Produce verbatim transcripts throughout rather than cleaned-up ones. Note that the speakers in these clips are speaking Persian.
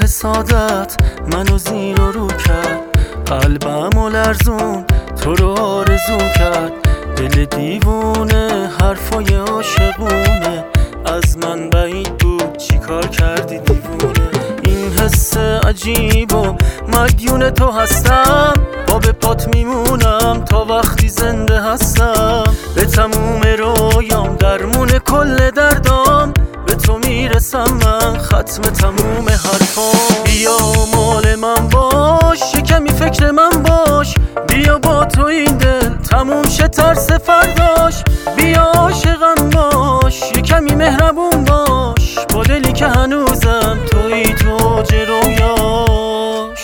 حسادت منو زیر و رو کرد، قلبم و لرزون تو رو آرزو کرد. دل دیوونه حرفای عاشقونه، از من بعید بود چی کار کردی دیوونه. این حس عجیب و مدیون تو هستم، با به پات میمونم تا وقتی زنده هستم. به تموم رویام درمون کل دردام، به تو میرسم من ختم تموم حرفام. بیا مال من باش، کمی فکر من باش، بیا با تو این دل تموم شه ترس فرداش. بیا عاشقم باش، کمی مهربون باش، با دلی که هنوزم توی تو جرویاش.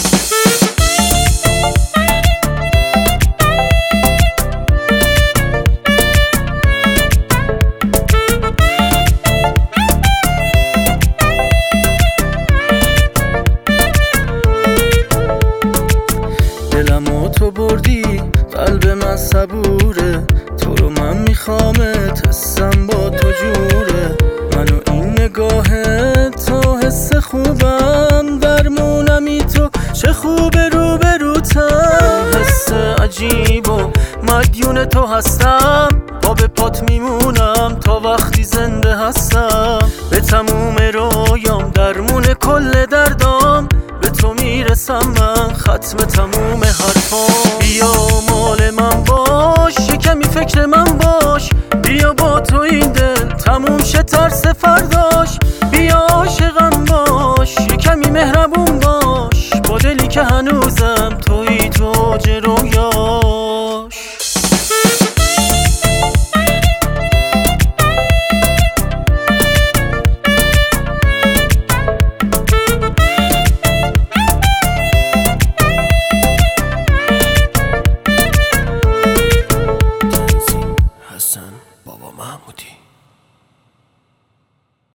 دلمو تو بردی، قلب من صبوره، تو رو من میخوامت، حسم با تو جوره. منو این نگاهه تو حس خوبم، درمونمی تو چه خوبه رو به روتم. حس عجیب و مدیون تو هستم، با به پات میمونم تا وقتی زنده هستم. به تموم رویام درمون کل دردام، به تو میرسم من ختم تموم حرفام. بیا مال من باش، کمی فکر من باش، بیا با تو این دل تموم شه ترس فردا.